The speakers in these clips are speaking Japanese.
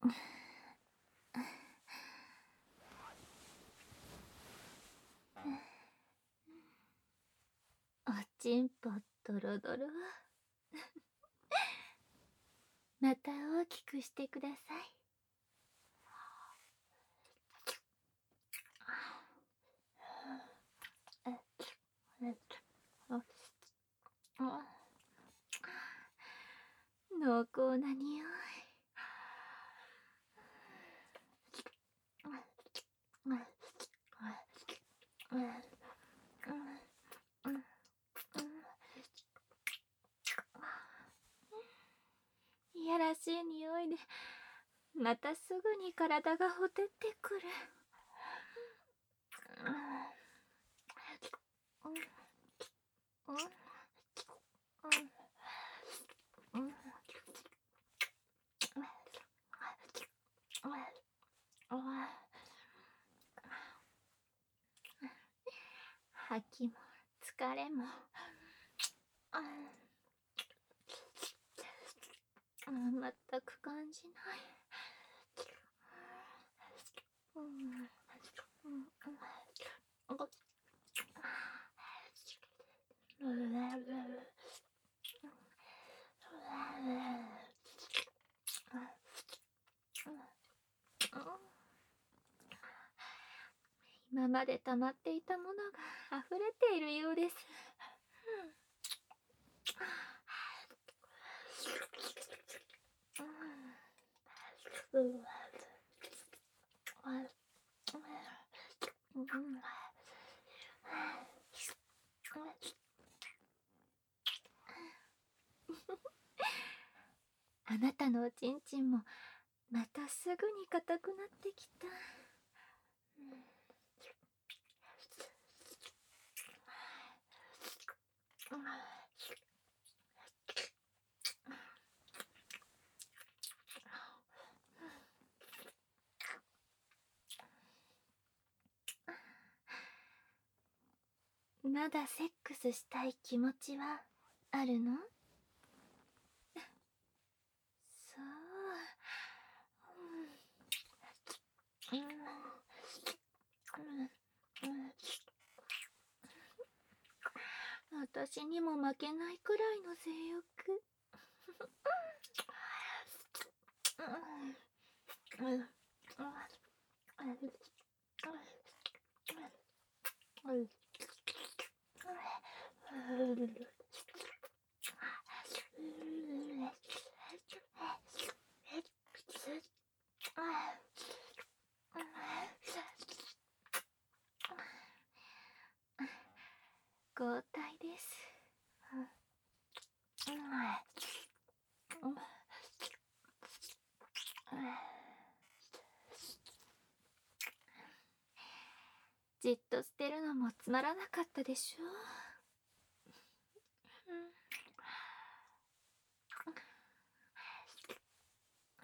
おちんぽドロドロ。また大きくしてください。濃厚な匂い。いやらしい匂いでまたすぐに体がほてってくる。吐きも疲れも全く感じない。今まで溜まっていたものが溢れているようです。あなたのおちんちんもまたすぐに硬くなってきた。まだセックスしたい気持ちはあるの？そう。私にも負けないくらいの性欲。交代です。じっと捨てるのもつまらなかったでしょう。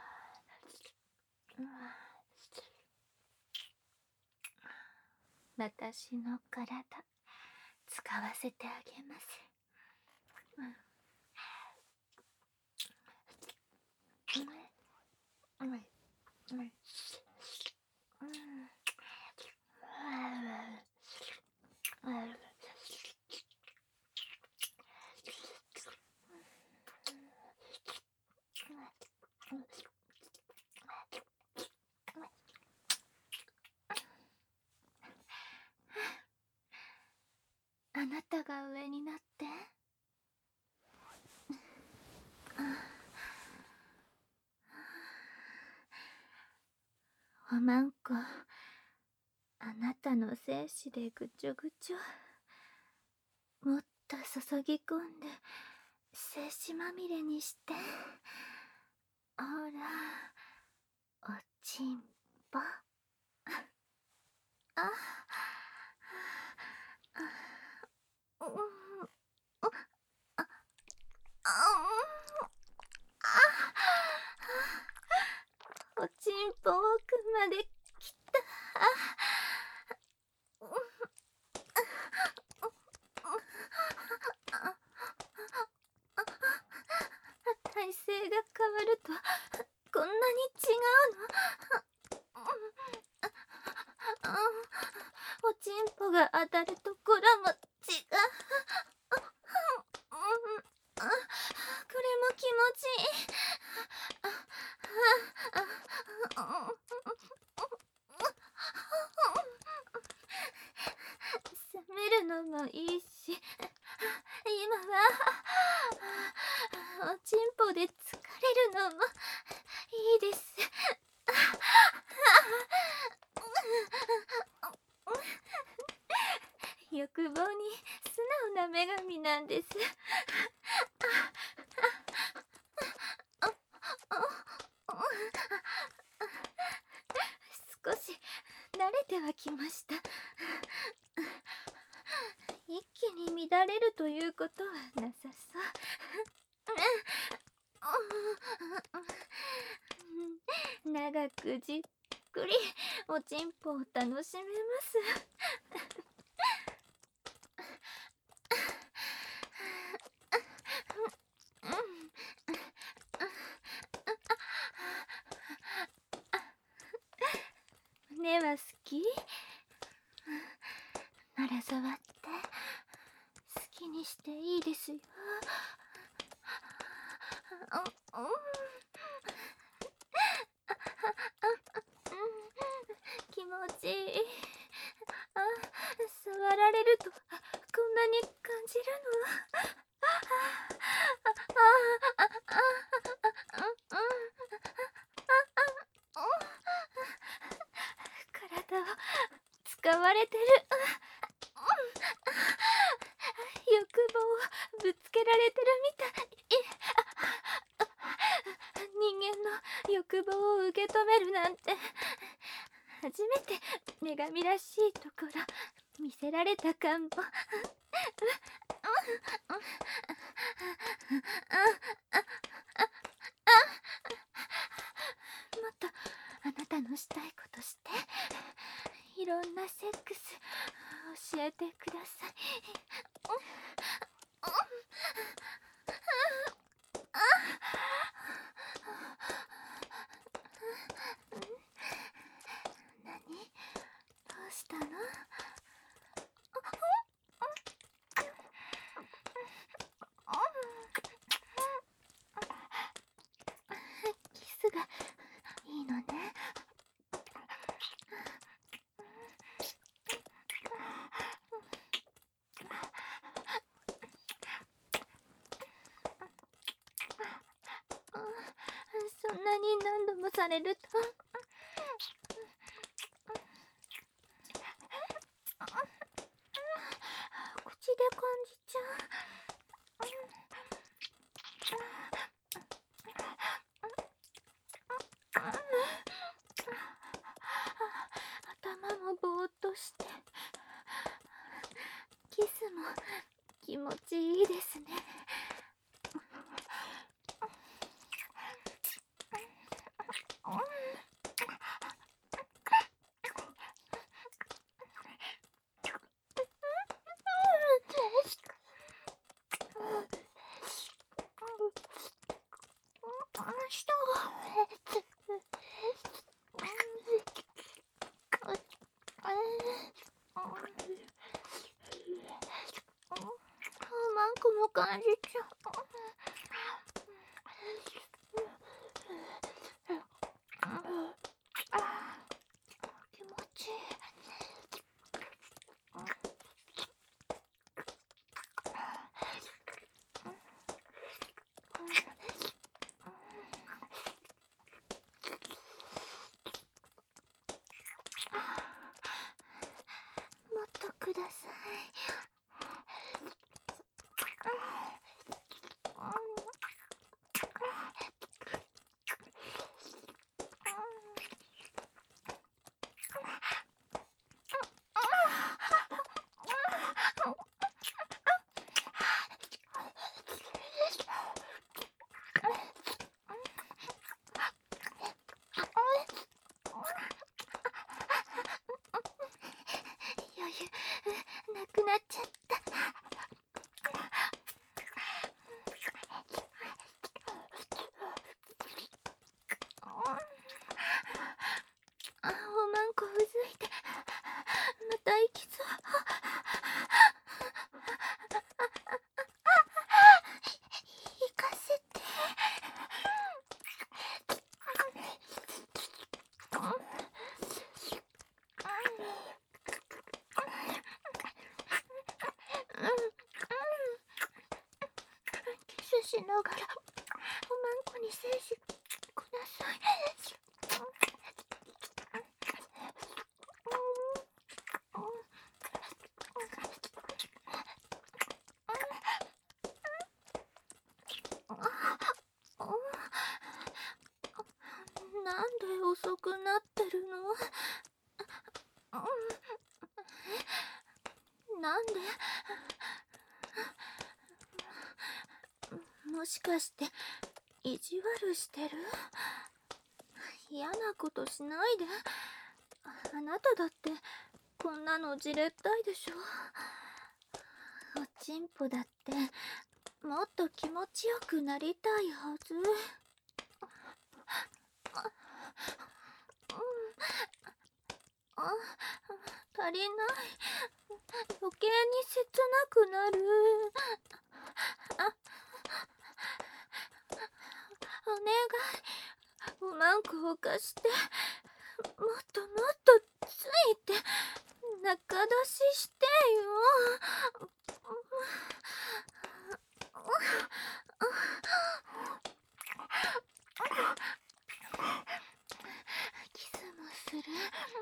私の体使わせてあげます。あなたが上になって。おまんこ、あなたの精子でぐちょぐちょ。もっと注ぎ込んで精子まみれにして。ほら、おちんぽ。おちんぽ奥まで来た。体勢が変わるとこんなに違が当たるところも違う。これも気持ちいい。冷めるのもいいし、今はおちんぽで疲れるのもいいです。欲望に素直な女神なんです。少し慣れてはきました。一気に乱れるということはなさそう。長くじっくりおちんぽを楽しめます。胸は好き？なら触って好きにしていいですよ。気持ちいい。触られるとこんなに感じるの？体を使われてる。欲望をぶつけられてるみたい。人間の欲望を受け止めるなんて初めて女神らしいところ見せられたかも。もっとあなたのしたいことして、いろんなセックス教えてください。何？どうしたの？キスがいいのね。そんなに何度もされると口で感じちゃう。頭もぼーっとして、キスも気持ちいいですね。マンコも感じちゃう。気持ちいい。もっとください。 しながらおまんこに精子ください。なんで遅くなってるの？なんで？もしかして意地悪してる？嫌なことしないで。あなただってこんなのじれったいでしょ。おちんぽだってもっと気持ちよくなりたいはず。足りない。余計に切なくなる。お願い、おまんこを貸して。もっともっとついて仲出ししてよ。キスもする。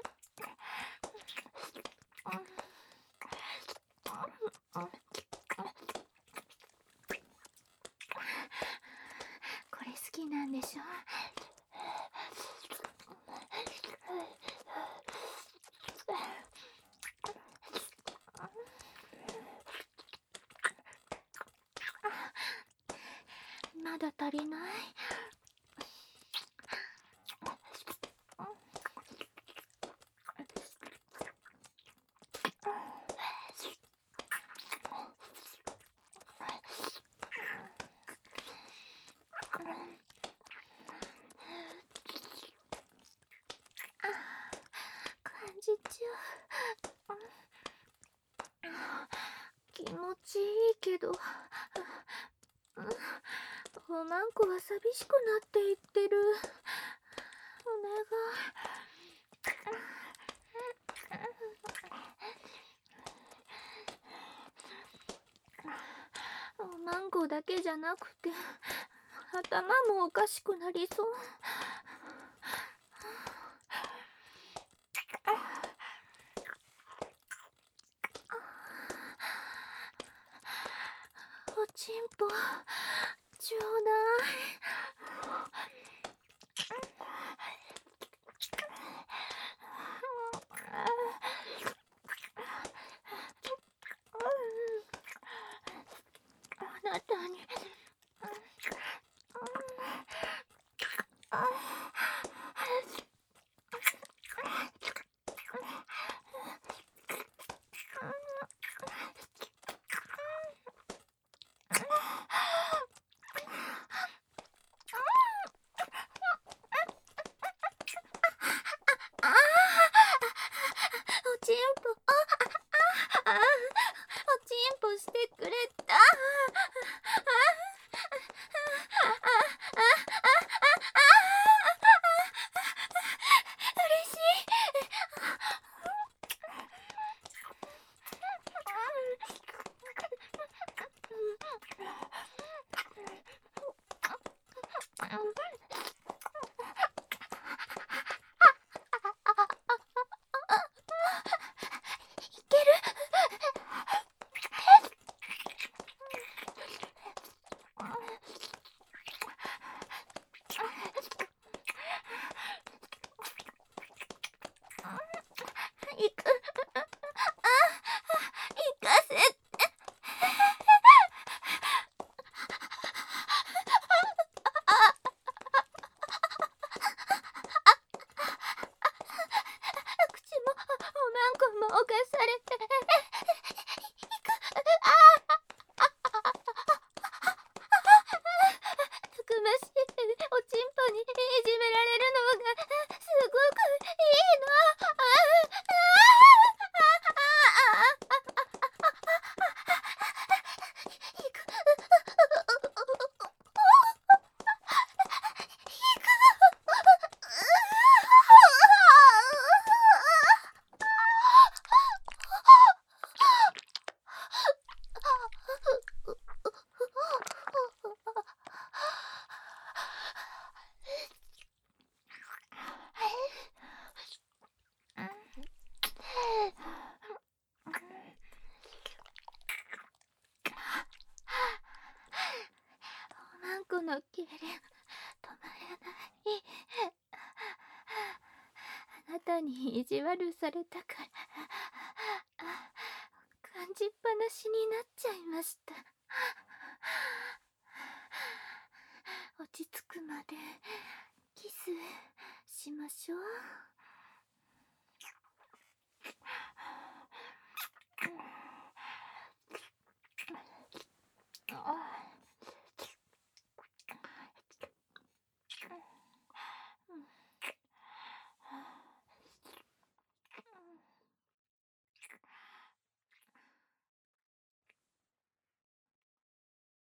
これ好きなんでしょ？まだ足りない？感じちゃう。気持ちいいけど、おまんこは寂しくなっていってる。お願い。おまんこだけじゃなくて頭もおかしくなりそう。おちんぽちょうだい。あなたにたに意地悪されたから感じっぱなしになっちゃいました。落ち着くまでキスしましょう。